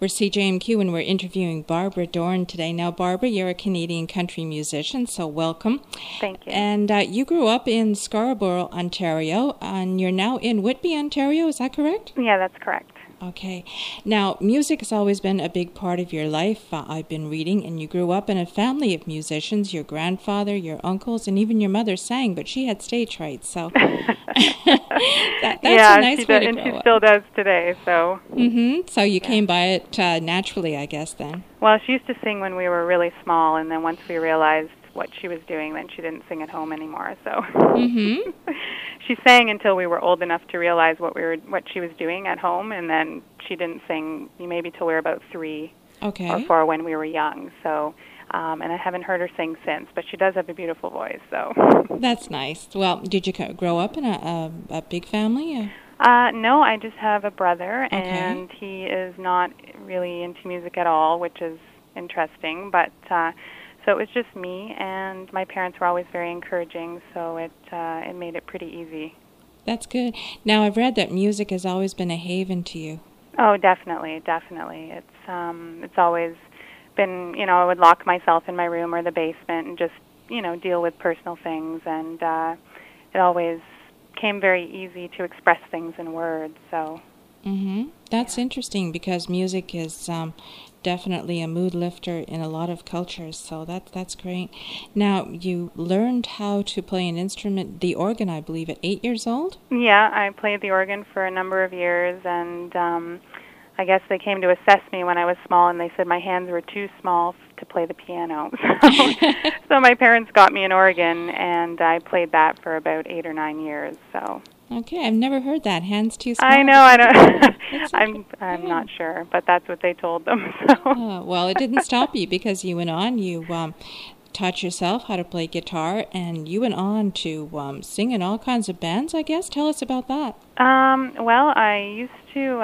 We're CJMQ and we're interviewing Barbara Dorn today. Now, Barbara, you're a Canadian country musician, so welcome. Thank you. And you grew up in Scarborough, Ontario, and you're now in Whitby, Ontario. Is that correct? Yeah, that's correct. Okay. Now, music has always been a big part of your life, I've been reading, and you grew up in a family of musicians. Your grandfather, your uncles, and even your mother sang, but she had stage fright, so that's a nice way to and grow she up. still does today, so. So you came by it naturally, I guess, then. Well, she used to sing when we were really small, and then once we realized what she was doing, then she didn't sing at home anymore, so. She sang until we were old enough to realize what she was doing at home, and then she didn't sing maybe till we were about 3 or 4 when we were young. So, and I haven't heard her sing since, but she does have a beautiful voice. So that's nice. Well, did you grow up in a big family? No, I just have a brother, and he is not really into music at all, which is interesting. But so it was just me, and my parents were always very encouraging, so it made it pretty easy. That's good. Now, I've read that music has always been a haven to you. Oh, definitely. It's always been, I would lock myself in my room or the basement and just, deal with personal things, and it always came very easy to express things in words, so. That's interesting, because music is definitely a mood lifter in a lot of cultures, so that's great. Now, you learned how to play an instrument, the organ, I believe, at 8 years old? Yeah, I played the organ for a number of years, and I guess they came to assess me when I was small, and they said my hands were too small to play the piano. So my parents got me an organ, and I played that for about 8 or 9 years, so. Okay, I've never heard that. Hands too small. I know. I don't. I'm not sure, but that's what they told them. So. Well, it didn't stop you, because you went on. You taught yourself how to play guitar, and you went on to sing in all kinds of bands, I guess. Tell us about that. Well, I used to.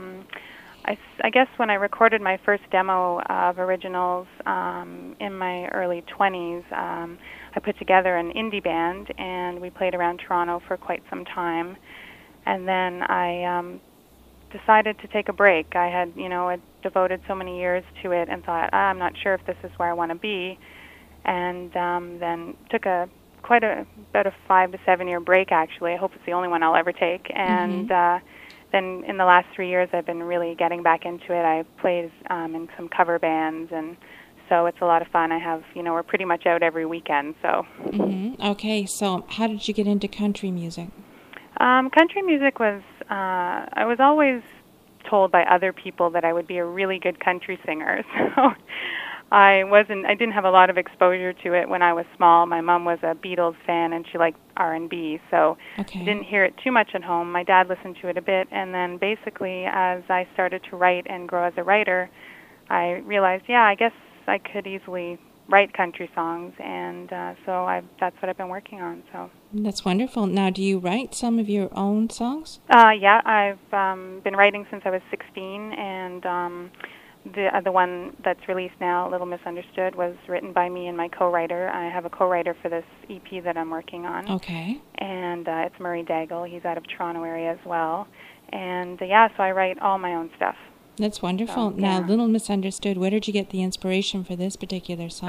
I guess when I recorded my first demo of originals in my early 20s, I put together an indie band, and we played around Toronto for quite some time. And then I decided to take a break. I had, I'd devoted so many years to it and thought, I'm not sure if this is where I want to be. And then took about a 5 to 7 year break, actually. I hope it's the only one I'll ever take. And then in the last 3 years, I've been really getting back into it. I played in some cover bands, and so it's a lot of fun. I have, we're pretty much out every weekend, so. Okay, so how did you get into country music? Country music was, I was always told by other people that I would be a really good country singer, so I didn't have a lot of exposure to it when I was small. My mom was a Beatles fan, and she liked R&B, so I didn't hear it too much at home. My dad listened to it a bit, and then basically as I started to write and grow as a writer, I realized, I guess I could easily write country songs, and so that's what I've been working on. So that's wonderful. Now, do you write some of your own songs? Yeah, I've been writing since I was 16, and the one that's released now, Little Misunderstood, was written by me and my co-writer. I have a co-writer for this EP that I'm working on. Okay. And it's Murray Daigle. He's out of Toronto area as well. And so I write all my own stuff. That's wonderful. So, Now, Little Misunderstood, where did you get the inspiration for this particular song?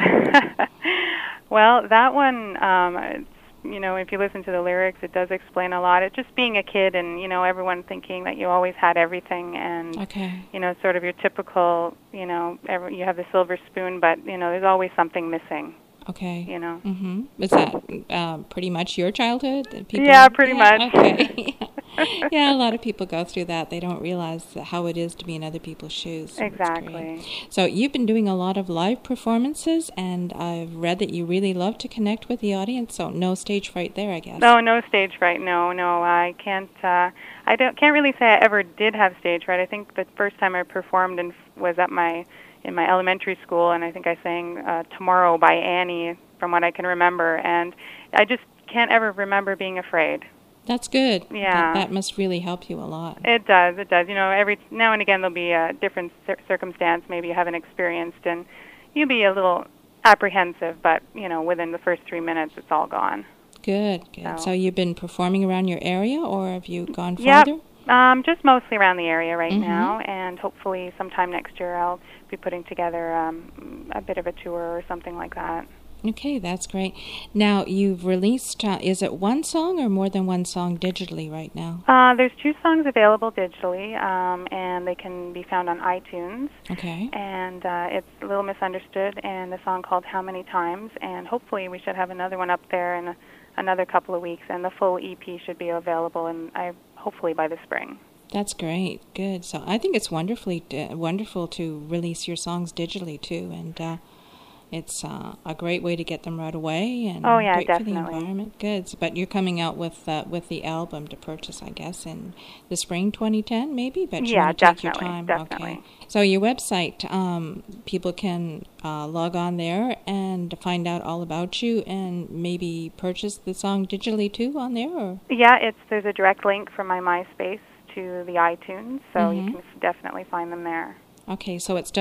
Well, that one, if you listen to the lyrics, it does explain a lot. It's just being a kid and, everyone thinking that you always had everything and, sort of your typical, you have the silver spoon, but, there's always something missing. Okay. Was that pretty much your childhood? Pretty much. Okay. Yeah, a lot of people go through that. They don't realize how it is to be in other people's shoes. Exactly. So you've been doing a lot of live performances, and I've read that you really love to connect with the audience, so no stage fright there, I guess. No stage fright. No, I can't. Can't really say I ever did have stage fright. I think the first time I performed was in my elementary school, and I think I sang Tomorrow by Annie, from what I can remember, and I just can't ever remember being afraid. That's good. Yeah. That must really help you a lot. It does. Every now and again there'll be a different circumstance maybe you haven't experienced, and you'll be a little apprehensive, but, within the first 3 minutes it's all gone. Good. So you've been performing around your area, or have you gone farther? Just mostly around the area right now, and hopefully sometime next year I'll be putting together a bit of a tour or something like that. Okay, that's great. Now, you've released, is it one song or more than one song digitally right now? There's 2 songs available digitally, and they can be found on iTunes. Okay. And it's Little Misunderstood and a song called How Many Times, and hopefully we should have another one up there in another couple of weeks, and the full EP should be available hopefully by the spring. That's great. Good. So I think it's wonderful to release your songs digitally too, and it's a great way to get them right away, and great definitely. for the environment. Good. But you're coming out with the album to purchase, I guess, in the spring 2010, maybe. But you want to take your time. Definitely. Okay. So your website, people can log on there and find out all about you, and maybe purchase the song digitally too on there. Or? Yeah, there's a direct link from my MySpace to the iTunes, so you can definitely find them there. Okay, so it's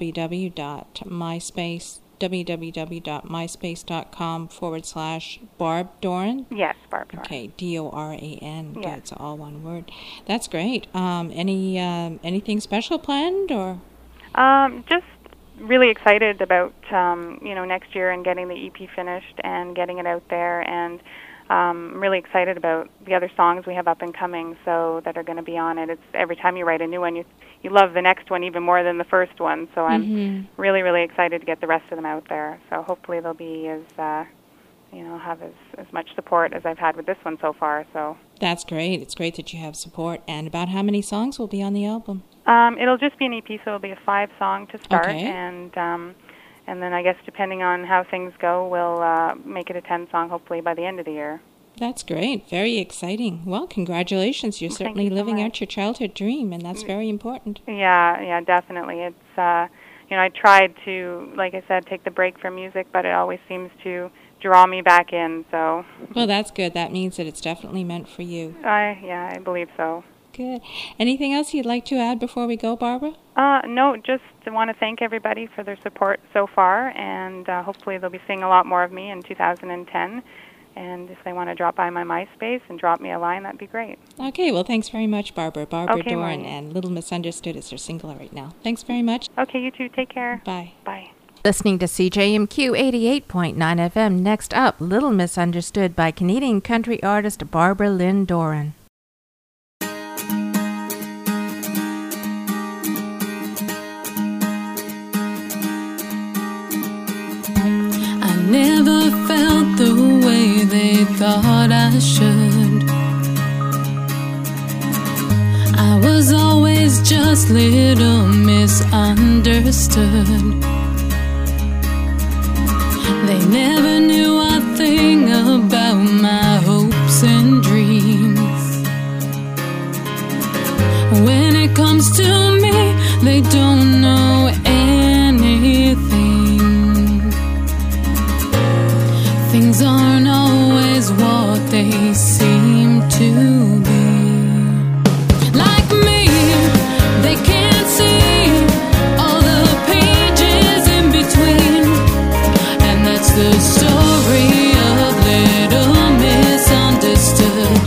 www.myspace.com/Barb Doran? Yes, Barb Doran. Okay, Doran. Yes. It's all one word. That's great. Anything special planned, or? Just really excited about next year and getting the EP finished and getting it out there, and I'm really excited about the other songs we have up and coming that are going to be on it. It's every time you write a new one, you love the next one even more than the first one. So I'm really, really excited to get the rest of them out there. So hopefully they'll be have as much support as I've had with this one so far. So that's great. It's great that you have support. And about how many songs will be on the album? It'll just be an EP, so it'll be a 5-song to start, okay. And then I guess depending on how things go, we'll make it a 10-song hopefully by the end of the year. That's great. Very exciting. Well, congratulations. You're certainly living out your childhood dream, and that's very important. Yeah, definitely. It's I tried to, like I said, take the break from music, but it always seems to draw me back in. So. Well, that's good. That means that it's definitely meant for you. I believe so. Good. Anything else you'd like to add before we go, Barbara? No, just want to thank everybody for their support so far, and hopefully they'll be seeing a lot more of me in 2010. And if they want to drop by my MySpace and drop me a line, that'd be great. Okay, well, thanks very much, Barbara. Barbara okay, Doran, Maureen. And Little Misunderstood is her single right now. Thanks very much. Okay, you too. Take care. Bye. Bye. Listening to CJMQ 88.9 FM. Next up, Little Misunderstood by Canadian country artist Barbara Lynn Doran. Never felt the way they thought I should. I was always just little misunderstood. They never knew a thing about my hopes and dreams. When it comes to me, they don't know anything. Things aren't always what they seem to be. Like me, they can't see all the pages in between. And that's the story of Little Misunderstood.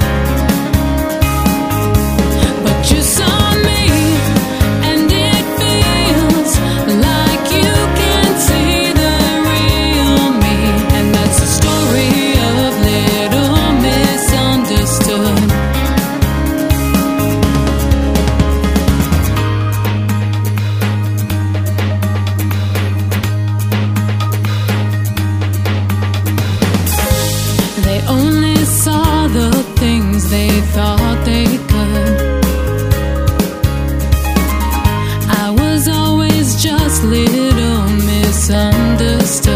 But you saw me, and it feels like you can't see the real me. And that's the story of Little Misunderstood. They only saw the things they thought they could. I was always just little misunderstood.